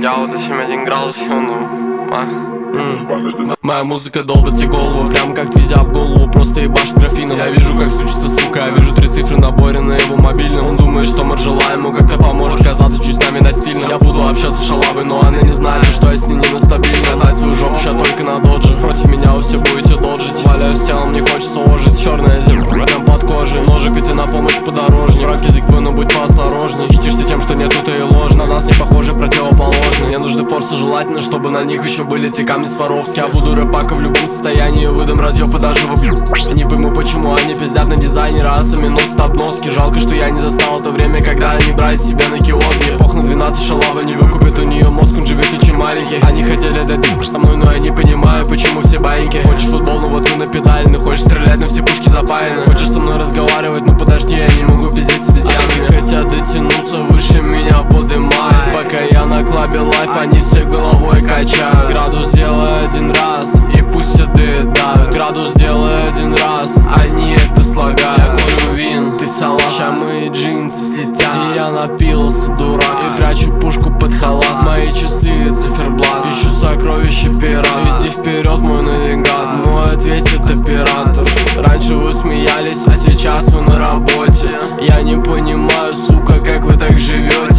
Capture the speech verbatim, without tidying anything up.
Я вот семь один градус, ну, а. Mm. Моя музыка долбит тебе голову, прям как твизя об голову, просто ебашит графином. Я вижу, как сучится, сука, я вижу три цифры наборе на его мобильном. Он думает, что Маржела ему как-то поможет казаться чуть с нами настильно. Я буду общаться с шалавой, но она не знает, что я с ней не нестабильно. Гадать свою жопу ща только на додже. Против меня вы все будете доджить. Валяюсь телом, не хочется ложить. Черная земля прям под кожей. Ножик идти на помощь подорожней. Рок язык твой, но будь поосторожней. Хитишься тем, что нету ты и ложь. На нас не похожи, противоположны. Мне нужны форсы, желательно, чтобы на них еще были те камни Сваровски. Я буду рэпака в любом состоянии, выдам разъёбы даже в убью. Не пойму, почему они пиздят на дизайнера, а сами носят обноски. Жалко, что я не застал это время, когда они брали себе на киоске. Эпох на двенадцать, шалава не выкупит у нее мозг, он живет очень маленький. Они хотели дать со мной, но я не понимаю, почему все баиньки. Хочешь футбол, ну вот вы на педали. Хочешь стрелять, но все пушки запаяны. Хочешь со мной разговаривать, ну подожди, я не могу пиздеть с обезьянами. Хотят дотянуться выше меня, подымают. Пока я на клабе лайф, они все головой качают. Градус сделай один раз, и пусть все доедают. Градус делай один раз, они это слагают. Я курю вин, ты салат, ща мои джинсы слетят. И я напился, дурак, и прячу пушку под халат. Мои часы циферблат, ищу сокровища пират. Иди вперед, мой навигатор, мой ответит оператор. Раньше вы смеялись, а сейчас вы на работе. Я не понимаю, сука, как вы так живете.